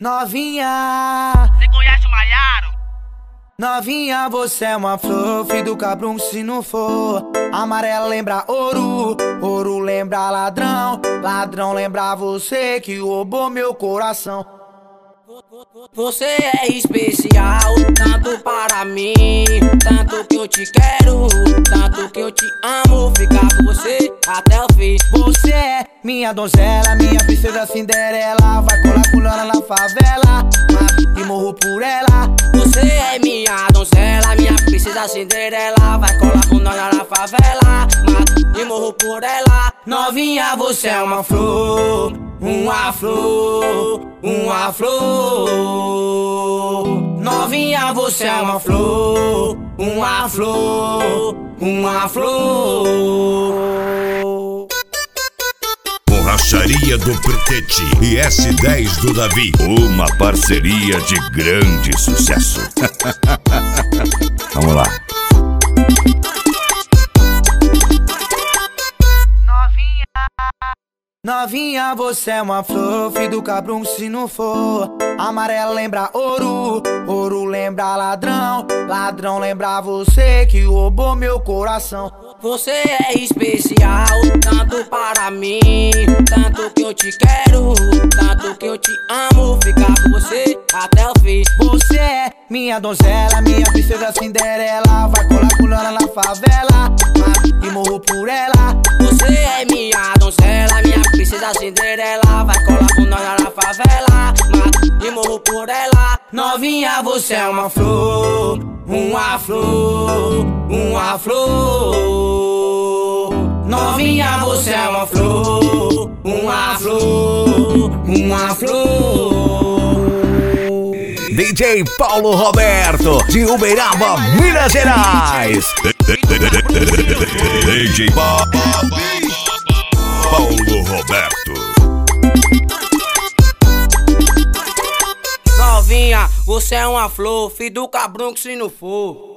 Novinha, Você conhece o Maiaro? novinha, você é uma flor, filho do cabrão se não for. Amarelo lembra ouro, ouro lembra ladrão, ladrão lembra você que roubou meu coração. Você é especial, tanto para mim, tanto que eu te quero, tanto que eu te amo, ficar com você até o fim. Você é minha donzela, minha princesa Cinderela, vai colar com lana na favela, mato e morro por ela. Você é minha donzela, minha princesa Cinderela, vai colar com nós na favela, mato e morro por ela. Novinha, você é uma flor, uma flor, uma flor. Novinha, você é uma flor, uma flor, uma flor. Borracharia do Pretete e S10 do Davi. Uma parceria de grande sucesso. Vamos lá. Novinha, você é uma flor, filho do cabrão se não for. Amarelo lembra ouro, ouro lembra ladrão, ladrão lembra você que roubou meu coração. Você é especial, tanto para mim, tanto que eu te quero, tanto que eu te amo, ficar com você até o fim. Você é minha donzela, minha princesa Cinderela, vai colar com lana na favela, mato e morro por ela. Você é minha donzela, minha princesa Cinderela, vai colar com nós na favela, mato e morro por ela. Novinha, você é uma flor, uma flor, uma flor. Novinha, você é uma flor, uma flor, uma flor. DJ Paulo Roberto, de Uberaba, Minas Gerais. DJ Paulo Roberto. Novinha, você é uma flor, filho do cabrão que se não for.